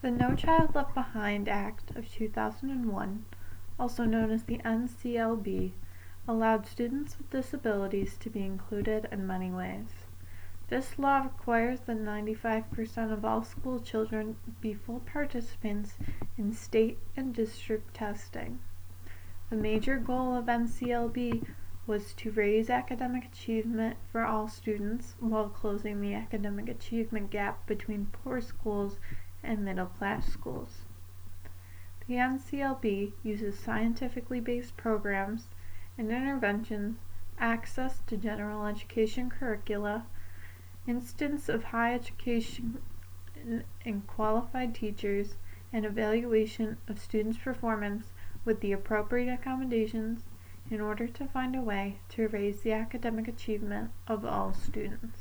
The No Child Left Behind Act of 2001, also known as the NCLB, allowed students with disabilities to be included in many ways. This law requires that 95% of all school children be full participants in state and district testing. The major goal of NCLB was to raise academic achievement for all students while closing the academic achievement gap between poor schools and middle-class schools. The NCLB uses scientifically based programs and interventions, access to general education curricula, instance of high education and qualified teachers, and evaluation of students' performance with the appropriate accommodations in order to find a way to raise the academic achievement of all students.